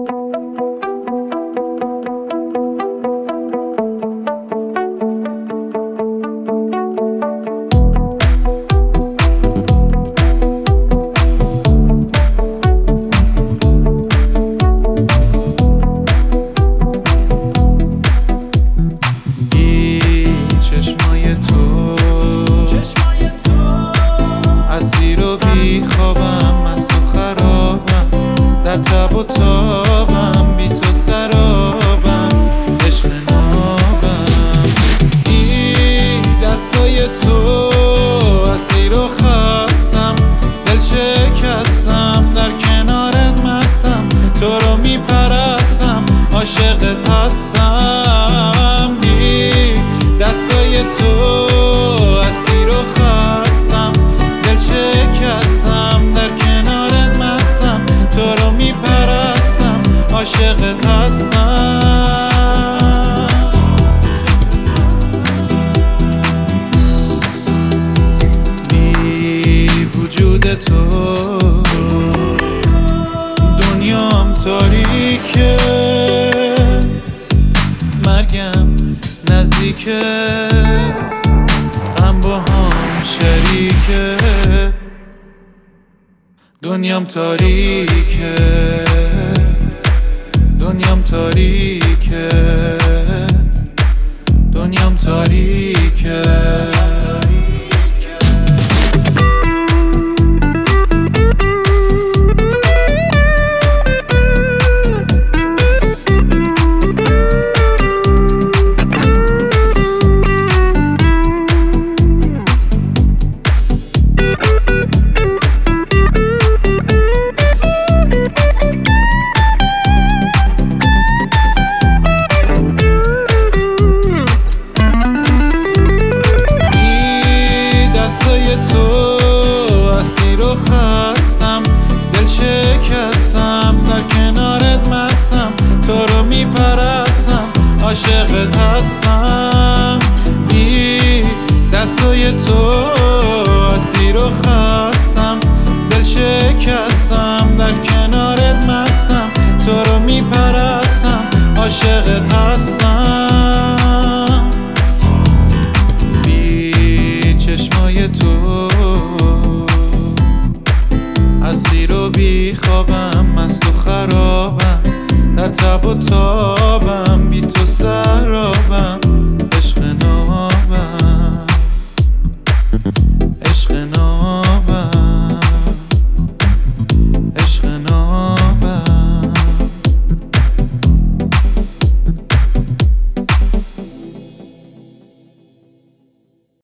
اسیر و بی خوابم، مست و خرابم، در تب و تابم، بی تو سرابم، عشق نابم. این دستای تو اسیر و خستم، دل شکستم، در کنارت مستم، تو رو میپرستم، عاشقت هستم. این دستای تو اسیر و خستم، دل شکستم، در کنارت مستم، تو رو میپرستم، عاشقت هستم. بی وجود تو دنیام تاریکه، مرگم نزدیکه، غم با هم شریکه. دنیام تاریکه، دنیام تاریکه، دنیام تاریکه. تو اسیر و خستم، دل شکستم، در کنارت مستم، تو رو میپرستم، عاشقت هستم. بی دستای تو اسیر و خستم، دل شکستم، در کنارت مستم، تو رو میپرستم، عاشقت هستم. چشمای تو اسیر و بی خوابم، مست و خرابم، در تب و تابم، بی تو